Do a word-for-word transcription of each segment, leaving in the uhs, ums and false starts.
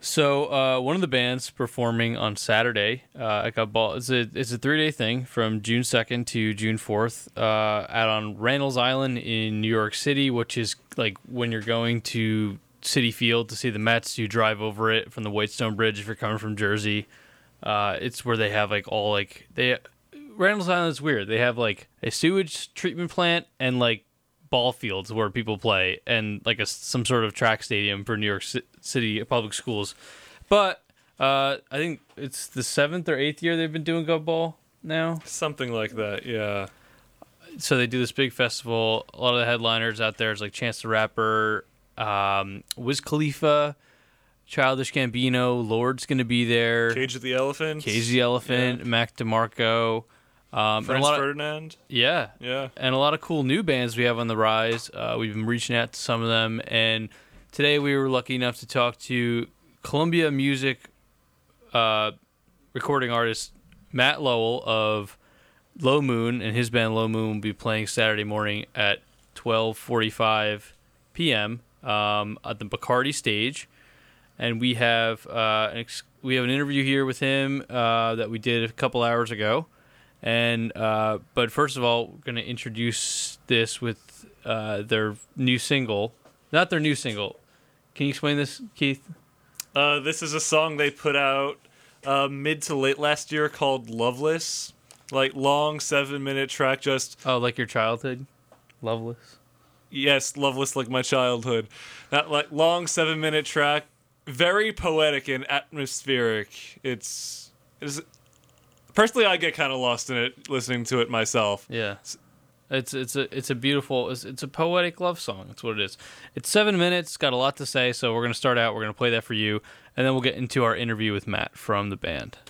So uh, one of the bands performing on Saturday uh, at Gov Ball. It's a it's a three day thing from June second to June fourth. Uh, out on Randall's Island in New York City, which is like when you're going to Citi Field to see the Mets, you drive over it from the Whitestone Bridge if you're coming from Jersey. Uh, it's where they have like all like they Randall's Island is weird. They have like a sewage treatment plant and like ball fields where people play and like a some sort of track stadium for New York City public schools. But uh, I think it's the seventh or eighth year they've been doing Gov Ball now. Something like that, yeah. So they do this big festival. A lot of the headliners out there is like Chance the Rapper, um, Wiz Khalifa, Childish Gambino, Lord's going to be there. Cage of the Elephant. Cage of the Elephant, yeah. Mac DeMarco. Um, Franz and a lot Ferdinand. Of, yeah. Yeah. And a lot of cool new bands we have on the rise. Uh, we've been reaching out to some of them. And today we were lucky enough to talk to Columbia Music uh, recording artist Matt Lowell of Low Moon. And his band Low Moon will be playing Saturday morning at twelve forty-five p.m. Um, at the Bacardi stage. And we have uh, an ex- we have an interview here with him uh, that we did a couple hours ago. And uh, but first of all, we're going to introduce this with uh, their new single. Not their new single. Can you explain this, Keith? Uh, this is a song they put out uh, mid to late last year called Loveless. Like, long seven-minute track just... Oh, like your childhood? Loveless? Yes, Loveless like my childhood. That like long seven-minute track. Very poetic and atmospheric. It's... it's Personally, I get kind of lost in it listening to it myself. Yeah, it's it's a it's a beautiful it's, it's a poetic love song. That's what it is. It's seven minutes. Got a lot to say, so we're gonna start out. We're gonna play that for you, and then we'll get into our interview with Matt from the band.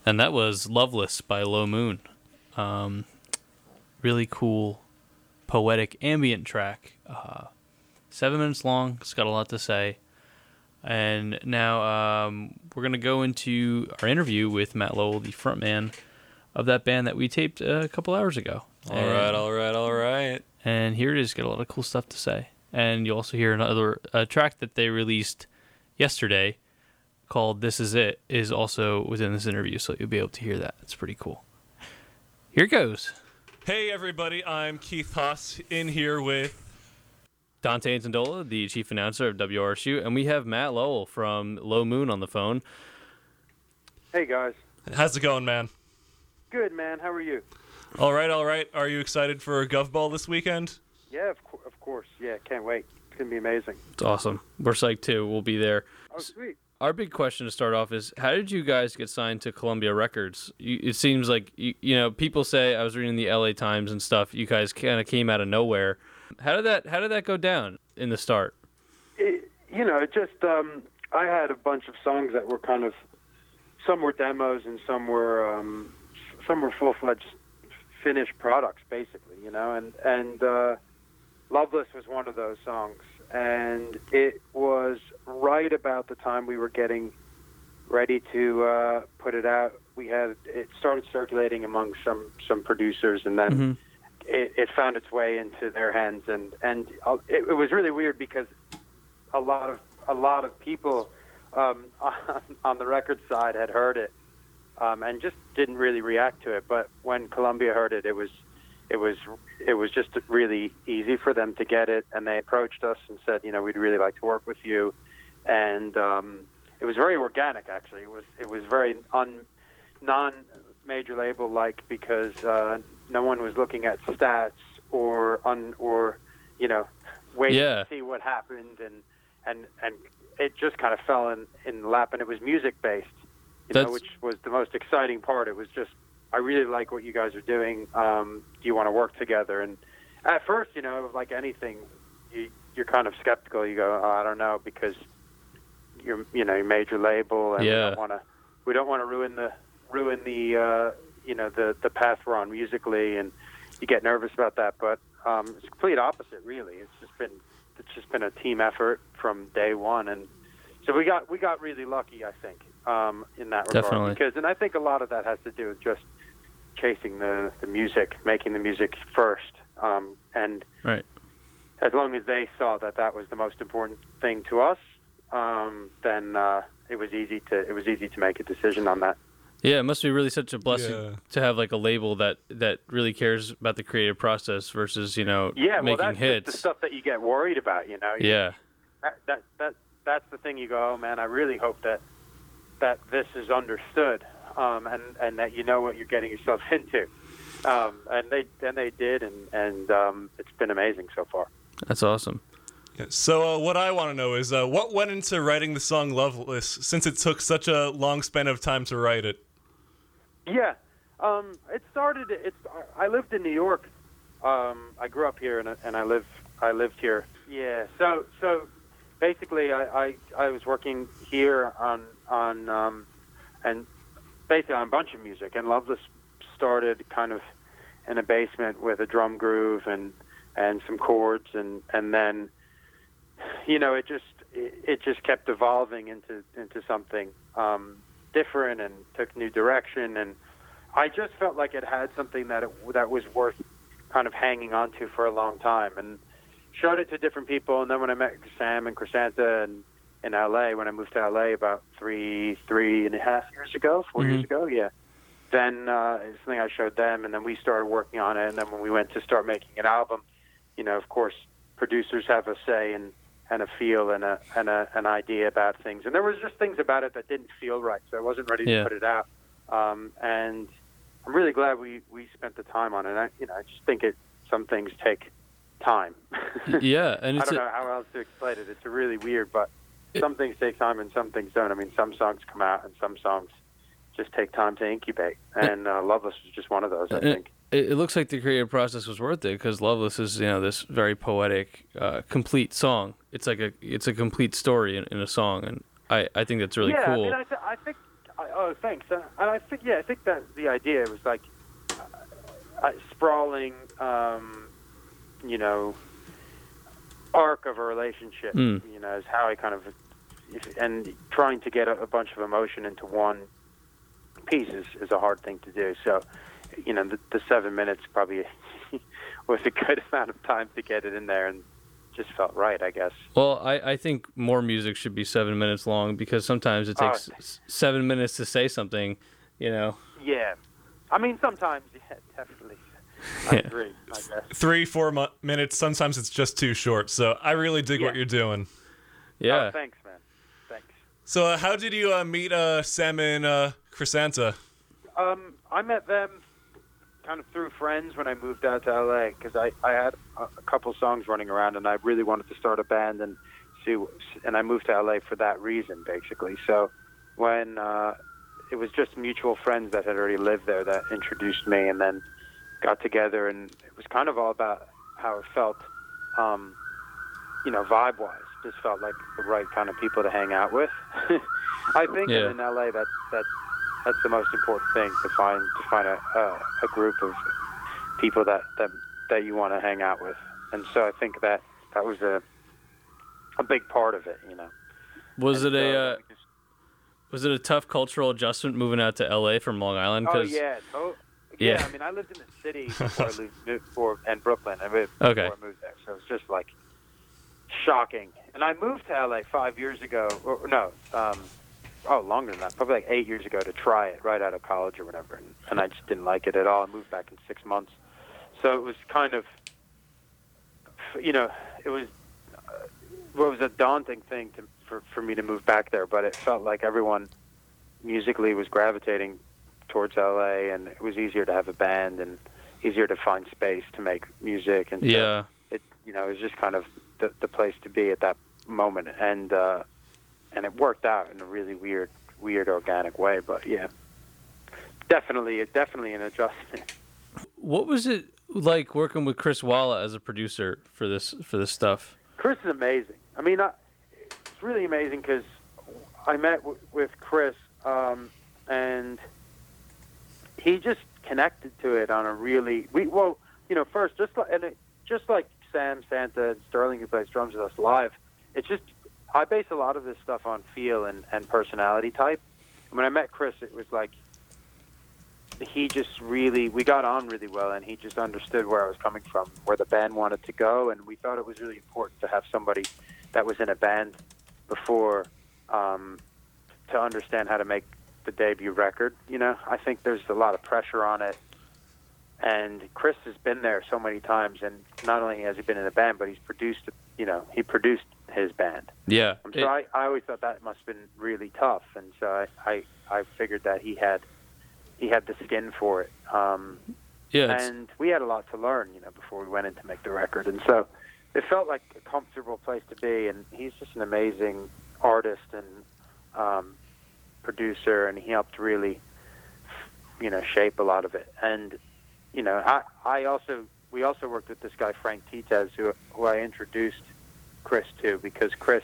And that was Loveless by Low Moon. Um, really cool, poetic, ambient track. Uh, seven minutes long. It's got a lot to say. And now um, we're going to go into our interview with Matt Lowell, the frontman of that band that we taped a couple hours ago. All and, right, all right, all right. And here it is. Got a lot of cool stuff to say. And you'll also hear another uh, track that they released yesterday called This Is It is also within this interview, so you'll be able to hear that. It's pretty cool. Here it goes. Hey, everybody. I'm Keith Haas in here with Dante Antondola, the chief announcer of W R S U, and we have Matt Lowell from Low Moon on the phone. Hey, guys. How's it going, man? Good, man. How are you? All right, all right. Are you excited for Gov Ball this weekend? Yeah, of, co- of course. Yeah, can't wait. It's going to be amazing. It's awesome. We're psyched, too. We'll be there. Oh, sweet. Our big question to start off is, how did you guys get signed to Columbia Records? You, it seems like, you, you know, people say, I was reading the L A Times and stuff, you guys kind of came out of nowhere. How did that How did that go down in the start? It, you know, it just, um, I had a bunch of songs that were kind of, some were demos and some were, um, some were full-fledged finished products, basically, you know, and, and uh, Loveless was one of those songs. And it was right about the time we were getting ready to uh, put it out. We had it started circulating among some, some producers, and then mm-hmm. it, it found its way into their hands. And and it, it was really weird because a lot of a lot of people um, on, on the record side had heard it um, and just didn't really react to it. But when Columbia heard it, it was. It was it was just really easy for them to get it, and they approached us and said, you know, we'd really like to work with you, and um, it was very organic. Actually, it was it was very un, non-major label like because uh, no one was looking at stats or un, or you know waiting yeah. to see what happened, and and and it just kind of fell in in the lap, and it was music based, you That's... know, which was the most exciting part. It was just. I really like what you guys are doing. Um, do you want to work together? And at first, you know, like anything, you, you're kind of skeptical. You go, oh, I don't know, because you're, you know, your major label, and yeah. we don't want to, we don't want to ruin the, ruin the, uh, you know, the the path we're on musically, and you get nervous about that. But um, it's the complete opposite, really. It's just been, it's just been a team effort from day one, and so we got we got really lucky, I think, um, in that regard. Definitely. Because, and I think a lot of that has to do with just chasing the, the music, making the music first, um, and right. as long as they saw that that was the most important thing to us, um, then uh, it was easy to it was easy to make a decision on that. Yeah, it must be really such a blessing yeah. to have like a label that, that really cares about the creative process versus you know yeah, making well, that's hits. Just the stuff that you get worried about, you know. You, yeah, that, that that that's the thing. You go, oh man, I really hope that that this is understood. Um, and, and that you know what you're getting yourself into, um, and they and they did, and and um, it's been amazing so far. That's awesome. Yeah, so uh, what I want to know is uh, what went into writing the song "Loveless," since it took such a long span of time to write it. Yeah, um, it started. It's I lived in New York. Um, I grew up here, and I- and I live I lived here. Yeah. So so basically, I, I, I was working here on on um, and. basically on a bunch of music, and Loveless started kind of in a basement with a drum groove and and some chords, and and then you know it just it, it just kept evolving into into something um, different and took new direction, and I just felt like it had something that it, that was worth kind of hanging on to for a long time, and showed it to different people, and then when I met Sam and Chrysantha and in L A, when I moved to L A about three, three and a half years ago, four Mm-hmm. years ago, yeah. Then uh, it's something I showed them, and then we started working on it. And then when we went to start making an album, you know, of course, producers have a say and, and a feel and a and a, an idea about things. And there was just things about it that didn't feel right, so I wasn't ready to Yeah. put it out. Um, and I'm really glad we, we spent the time on it. I, you know, I just think it some things take time. Yeah, and I it's don't a, know how else to explain it. It's a really weird, but. Some things take time and some things don't. I mean, some songs come out and some songs just take time to incubate. And uh, Loveless was just one of those, I it, think. It, it looks like the creative process was worth it because Loveless is, you know, this very poetic, uh, complete song. It's like a it's a complete story in, in a song, and I, I think that's really yeah, cool. I mean, I, th- I think I, oh, thanks. Uh, and I think, yeah, I think that the idea was like uh, a sprawling, um, you know, arc of a relationship. Mm. You know, is how I kind of, if, and trying to get a, a bunch of emotion into one piece is, is a hard thing to do. So, you know, the, the seven minutes probably was a good amount of time to get it in there, and just felt right, I guess. Well, I, I think more music should be seven minutes long because sometimes it takes Oh. s- seven minutes to say something, you know. Yeah. I mean, sometimes, yeah, definitely. I Yeah. agree, I guess. Three, four mu- minutes. Sometimes it's just too short. So I really dig what Yeah. you're doing. Yeah. Oh, thanks, man. Thanks. So uh, how did you uh, meet uh, Sam and uh, Chrysanta? Um, I met them kind of through friends when I moved out to L A because I, I had a, a couple songs running around and I really wanted to start a band and see, and I moved to L A for that reason, basically. So when uh, it was just mutual friends that had already lived there that introduced me, and then got together, and it was kind of all about how it felt, um, you know, vibe-wise. Just felt like the right kind of people to hang out with. I think Yeah. in L A that that that's the most important thing, to find to find a a, a group of people that, that that you want to hang out with. And so I think that that was a a big part of it, you know. Was And it a so uh, we just- was it a tough cultural adjustment moving out to L A from Long Island? Oh 'Cause- yeah, oh, yeah. Yeah. I mean, I lived in the city before I moved, moved before, and Brooklyn. I moved Okay. before I moved there, so it was just like shocking. And I moved to L A five years ago, or no, um, oh, longer than that, probably like eight years ago to try it right out of college or whatever, and, and I just didn't like it at all. I moved back in six months, so it was kind of, you know, it was, uh, well, it was a daunting thing to for for me to move back there, but it felt like everyone musically was gravitating towards L A, and it was easier to have a band and easier to find space to make music, and so Yeah. it, you know, it was just kind of the, the place to be at that moment, and uh, and it worked out in a really weird, weird organic way. But yeah, definitely, definitely an adjustment. What was it like working with Chris Walla as a producer for this for this stuff? Chris is amazing. I mean, I, it's really amazing because I met w- with Chris, um, and he just connected to it on a really we well, you know, first just like and it, just like Sam, Santa, and Sterling, who plays drums with us live. It's just I base a lot of this stuff on feel and, and personality type. And when I met Chris, it was like he just really we got on really well, and he just understood where I was coming from, where the band wanted to go, and we thought it was really important to have somebody that was in a band before um, to understand how to make the debut record. You know, I think there's a lot of pressure on it, and Chris has been there so many times, and not only has he been in a band, but he's produced, you know, he produced his band. Yeah. And It- so I, I always thought that must have been really tough, and so I, I, I figured that he had he had the skin for it. Um, yeah. It's, and we had a lot to learn, you know, before we went in to make the record, and so it felt like a comfortable place to be. And he's just an amazing artist and um, producer, and he helped really, you know, shape a lot of it. And you know, I, I also we also worked with this guy Frank Titez, who who I introduced Chris to because Chris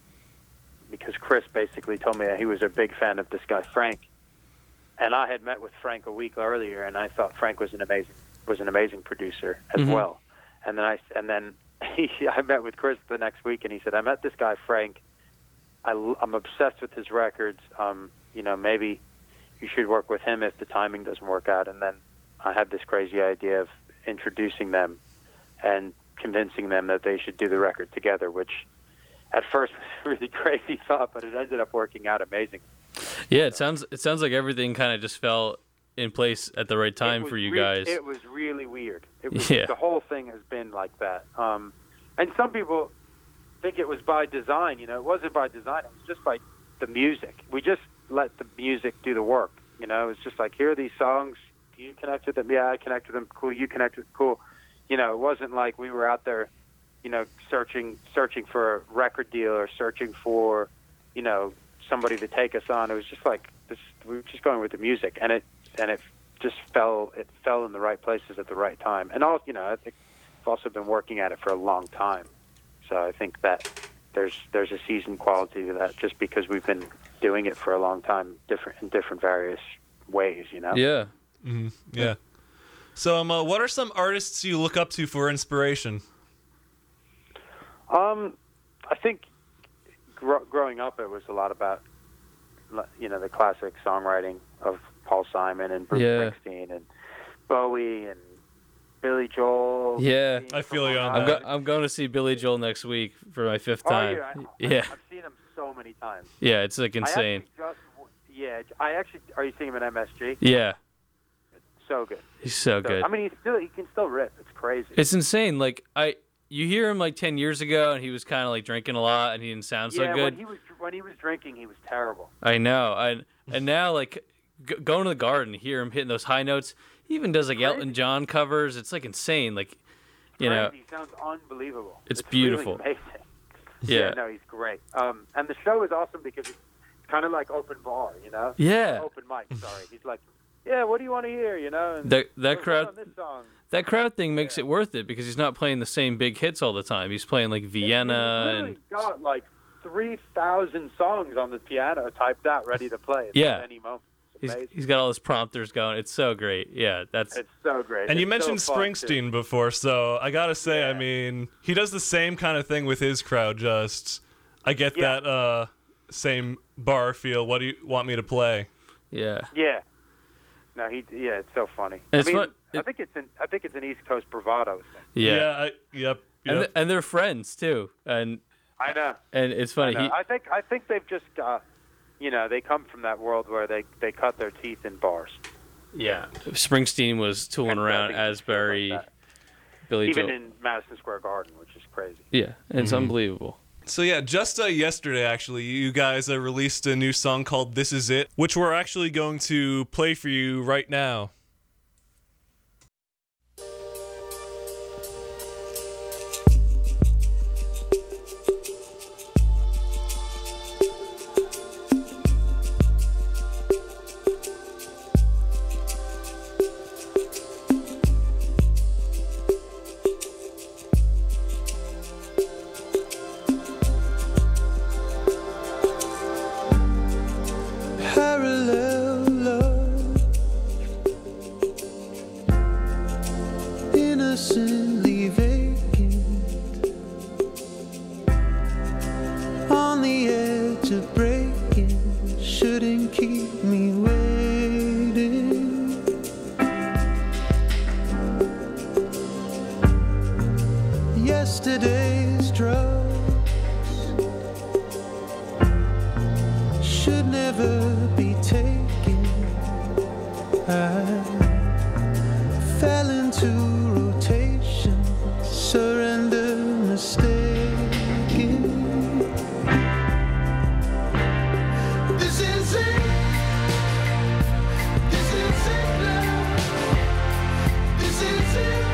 because Chris basically told me that he was a big fan of this guy Frank. And I had met with Frank a week earlier, and I thought Frank was an amazing was an amazing producer as Mhm. well. And then I and then he, I met with Chris the next week, and he said, "I met this guy Frank. I, am obsessed with his records. Um, you know, maybe you should work with him if the timing doesn't work out." And then I had this crazy idea of introducing them and convincing them that they should do the record together, which at first was a really crazy thought, but it ended up working out amazing. yeah. It sounds it sounds like everything kind of just fell in place at the right It time was for you re- guys. It was really weird. It was, Yeah. The whole thing has been like that. Um, and some people think it was by design. You know, it wasn't by design. It was just by the music. We just let the music do the work. You know, it's just like, here are these songs. Do you connect with them? Yeah, I connect with them. Cool. You connect with cool. You know, it wasn't like we were out there, you know, searching searching for a record deal or searching for, you know, somebody to take us on. It was just like this. We were just going with the music, and it and it just fell. It fell in the right places at the right time. And all, you know, I think I've also been working at it for a long time. So I think that there's there's a seasoned quality to that just because we've been doing it for a long time, different in different various ways. You know. Yeah. Mm-hmm. Yeah. So, um, uh, what are some artists you look up to for inspiration? Um, I think gr- growing up, it was a lot about, you know, the classic songwriting of Paul Simon and Bruce Yeah. Springsteen and Bowie and Billy Joel. Yeah. Gene I feel you on Simmons. I'm, that. go- I'm going to see Billy Joel next week for my fifth Oh, time. yeah. I, Yeah. I've seen him so many times. Yeah, it's like I insane. actually just, yeah, I actually. Are you seeing him at M S G? Yeah, So good. he's so So, good. I mean, he's still he can still rip. It's crazy. It's insane. Like I, you hear him like ten years ago, and he was kind of like drinking a lot, and he didn't sound so yeah, good. when he was when he was drinking, he was terrible. I know. I and now like g- going to the Garden, hear him hitting those high notes. He even does like Crazy. Elton John covers. It's like insane. Like, you know, Crazy. He sounds unbelievable. It's really beautiful. amazing. yeah, no, he's great. Um, and the show is awesome because it's kind of like open bar, you know. yeah. Open mic. Sorry, he's like, yeah, what do you want to hear, you know? And That that "What's crowd on this song?" that crowd thing makes Yeah. it worth it because he's not playing the same big hits all the time. He's playing like Vienna He's really and got like three thousand songs on the piano typed out, ready to play at Yeah. any moment. It's he's amazing. he's got all his prompters going. It's so great. Yeah, that's It's so great. And you It's mentioned so fun, too. Springsteen before, so I gotta say, I Yeah. mean, he does the same kind of thing with his crowd. Just, I get Yeah. that uh, same bar feel. What do you want me to play? yeah. Yeah. No, he. Yeah, it's so funny. And I it's mean, fun- I it- think it's an. I think it's an East Coast bravado thing. Yeah. I, yep. And, Yep. th- and they're friends too. And I know. and it's I, funny. know. He, I think. I think they've just. Uh, you know, they come from that world where they they cut their teeth in bars. yeah. Springsteen was tooling And I around think it's stuff Asbury, like that. Billy Even Joel. in Madison Square Garden, which is crazy. Yeah, it's unbelievable. So yeah, just uh, yesterday actually, you guys uh, released a new song called "This Is It," which we're actually going to play for you right now. Parallel love, innocently vacant, on the edge of breaking, shouldn't keep me waiting. Yesterday's drugs should never be taken. I fell into rotation, surrender mistaken. This is it. This is it now. This is it.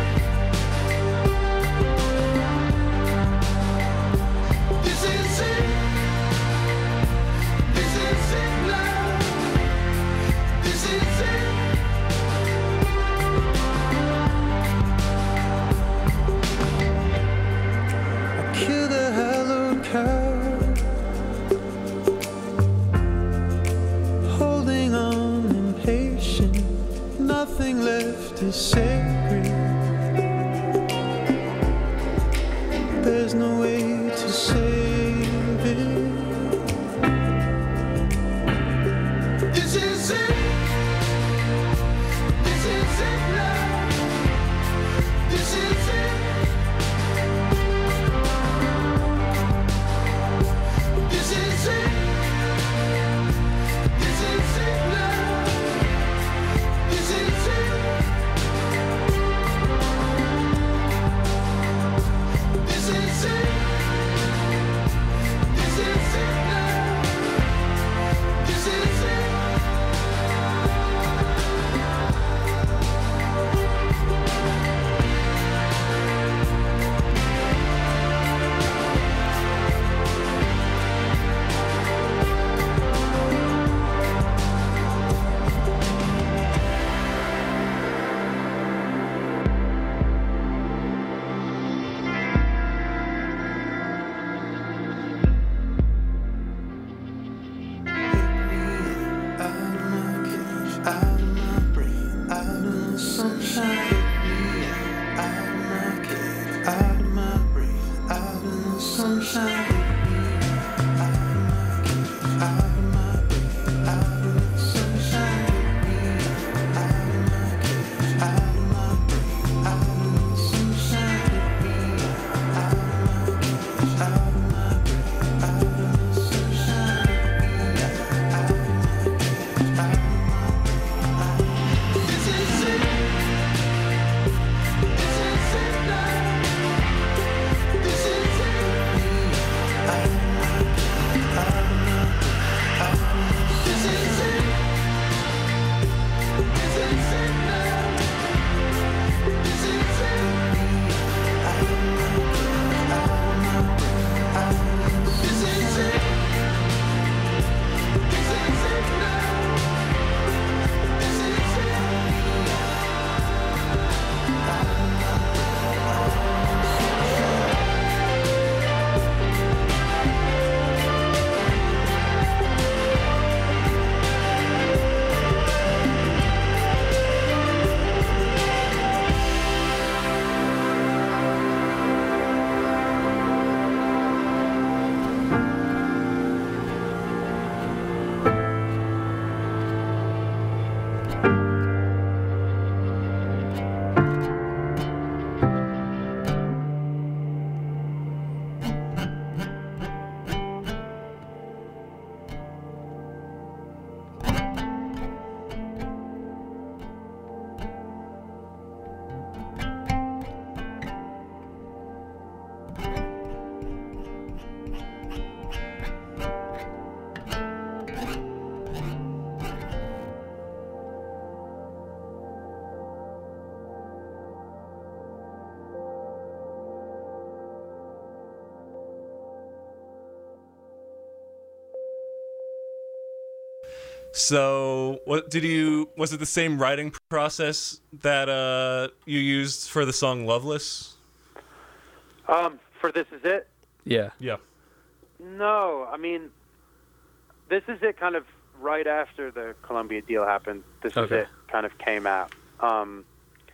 This is it. This is it now. This is it. I kill the hallowed cow, holding on impatient, nothing left is sacred. There's no way to save it. This is it. This is it now. This is it. This is it. This is it now. This is it. This is it. So, what did you? Was it the same writing process that uh, you used for the song "Loveless"? Um, for This Is It? Yeah. Yeah. No, I mean, This Is It kind of right after the Columbia deal happened. This Okay. Is It kind of came out. Um,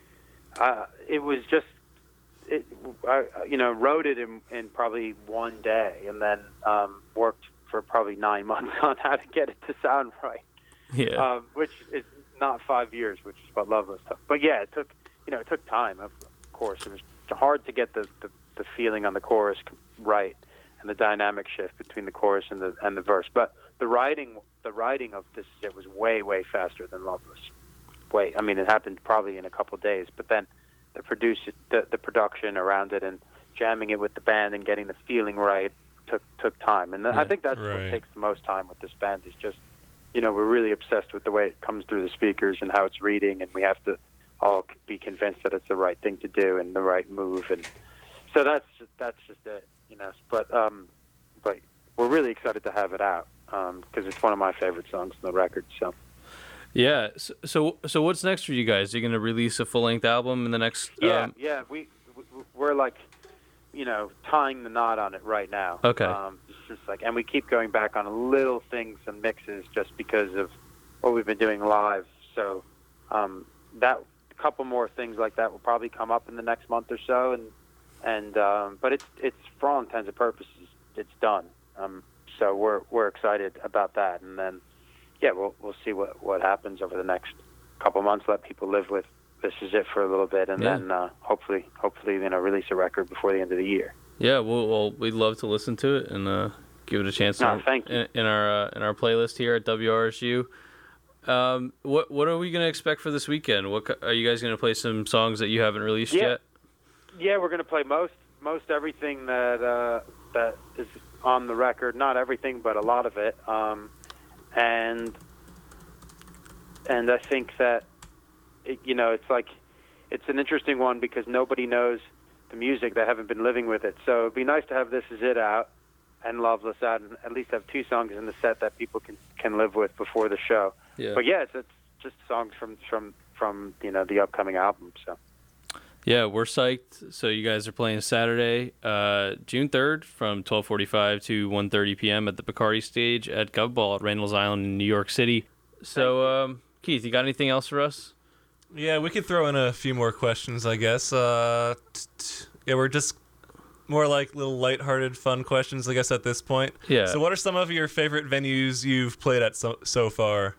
uh, it was just, it, I, you know, wrote it in, in probably one day, and then um, worked for probably nine months on how to get it to sound right. Yeah. Um, which is not five years, which is what Loveless took. But yeah, it took, you know, it took time. Of course, it was hard to get the, the, the feeling on the chorus right and the dynamic shift between the chorus and the and the verse. But the writing, the writing of this it was way way faster than Loveless. Way, I mean, it happened probably in a couple of days. But then the produce, the the production around it and jamming it with the band and getting the feeling right took took time. And I think that's right. what takes the most time with this band is just. You know, we're really obsessed with the way it comes through the speakers and how it's reading, and we have to all be convinced that it's the right thing to do and the right move, and so that's just, that's just it, you know. But um, but we're really excited to have it out because um, it's one of my favorite songs on the record. So Yeah. So, so, so what's next for you guys? Are you going to release a full length album in the next? yeah, Um, yeah, we we- we're like, you know, tying the knot on it right now. Okay. Um, it's just like, and we keep going back on little things and mixes just because of what we've been doing live. So um, that a couple more things like that will probably come up in the next month or so, and and um, but it's it's for all intents and purposes it's done. Um, so we're we're excited about that, and then yeah, we'll we'll see what what happens over the next couple months. Let people live with This Is It for a little bit, and Yeah. then uh, hopefully hopefully you know release a record before the end of the year. Yeah. Well, well, we'd love to listen to it and uh, give it a chance. No, in, thank you. In, in our uh, in our playlist here at W R S U. Um, what what are we gonna expect for this weekend? What co- are you guys gonna play some songs that you haven't released Yeah. yet? Yeah, we're going to play most most everything that uh, that is on the record. Not everything, but a lot of it. Um, and and I think that it, you know it's like it's an interesting one because nobody knows the music that haven't been living with it. So it'd be nice to have This Is It out and Loveless out, and at least have two songs in the set that people can can live with before the show. Yeah. But yeah, it's, it's just songs from from from you know the upcoming album. So. Yeah, we're psyched. So you guys are playing Saturday, uh, June third, from twelve forty-five to one thirty p.m. at the Bacardi stage at Govball at Randall's Island in New York City. So, um, Keith, you got anything else for us? Yeah, we could throw in a few more questions, I guess. Uh, t- t- yeah, we're just more like little lighthearted, fun questions, I guess, at this point. Yeah. So what are some of your favorite venues you've played at so, so far?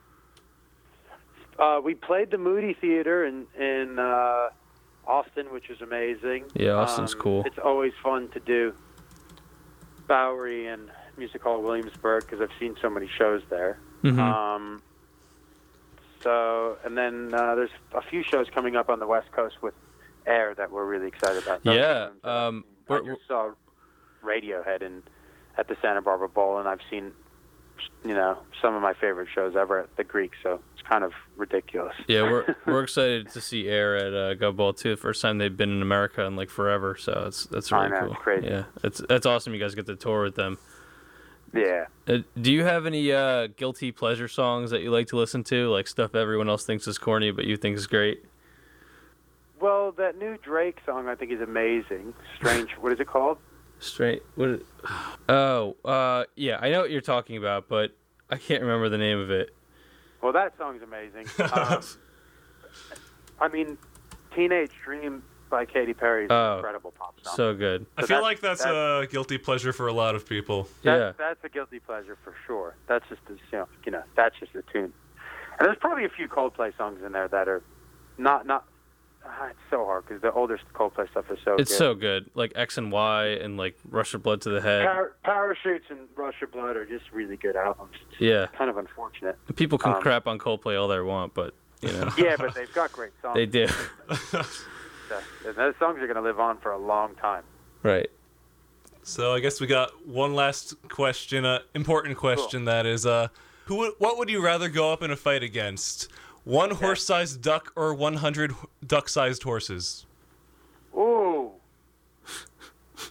Uh, we played the Moody Theater in in uh, Austin, which was amazing. Yeah, Austin's Um, cool. It's always fun to do Bowery and Music Hall Williamsburg because I've seen so many shows there. Mhm. Um, so, and then uh, there's a few shows coming up on the West Coast with Air that we're really excited about. Those Yeah, are the ones that I've um, seen. I we're- just saw Radiohead in, at the Santa Barbara Bowl, and I've seen, you know, some of my favorite shows ever at the Greek. So it's kind of ridiculous. Yeah, we're we're excited to see Air at uh, Govball too. The first time they've been in America in like forever, so it's that's I really know, cool. it's crazy. Yeah, it's that's awesome. You guys get to tour with them. Yeah. Uh, do you have any uh, guilty pleasure songs that you like to listen to, like stuff everyone else thinks is corny but you think is great? Well, that new Drake song I think is amazing. Strange. What is it called? Straight. What? Is, oh, uh, yeah, I know what you're talking about, but I can't remember the name of it. Well, that song's amazing. Um, I mean, Teenage Dream by Katy Perry is Oh, an incredible pop song. So good. I So feel that's- like that's, that's- a guilty pleasure for a lot of people. That, Yeah. That's a guilty pleasure for sure. That's just a, you know, you know, that's just a tune. And there's probably a few Coldplay songs in there that are not not. Ah, it's so hard because the older Coldplay stuff is so It's good. so good. Like X and Y and like Rush of Blood to the Head. Par- Parachutes and Rush of Blood are just really good albums. It's Yeah. kind of unfortunate. People can Um, crap on Coldplay all they want, but you know Yeah, but they've got great songs. they do. So, and those songs are going to live on for a long time. Right. So I guess we got one last question, uh, important question that is, uh, who? would- what would you rather go up in a fight against? One horse-sized duck or one hundred duck-sized horses? Ooh,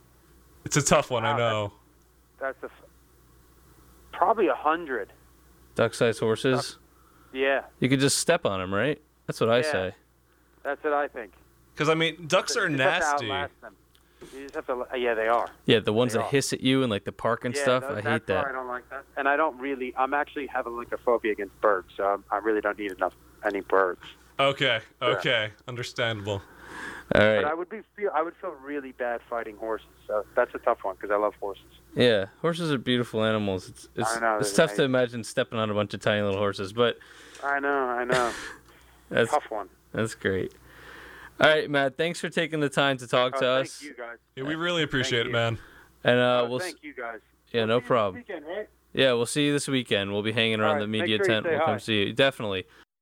It's a tough one, I Wow, know. that's a f- probably a hundred. Duck-sized horses. Yeah, You could just step on them, right? That's what I Yeah. say. that's what I think. Because I mean, ducks are You just have to nasty. outlast them. You just have to. Yeah, they are. Yeah, the ones They that are. hiss at you in like the park and yeah, stuff. no, I that's hate that. why I don't like that. And I don't really. I'm actually having like a phobia against birds, so I'm, I really don't need enough any birds. Okay, okay, understandable. All right. But I would be feel. I would feel really bad fighting horses. So that's a tough one because I love horses. Yeah, horses are beautiful animals. It's it's, I know, it's they're tough to amazing. imagine stepping on a bunch of tiny little horses, but I know. I know. that's Tough one. that's great. All right, Matt. Thanks for taking the time to talk Oh, to thank us. you guys. Yeah, we really appreciate Thank it, you. man. And uh, Oh, we'll s- thank you guys. yeah, We'll no see you this problem. Weekend, right? Yeah, we'll see you this weekend. We'll be hanging around All the right, make media sure you tent. say We'll come hi. see you. Definitely.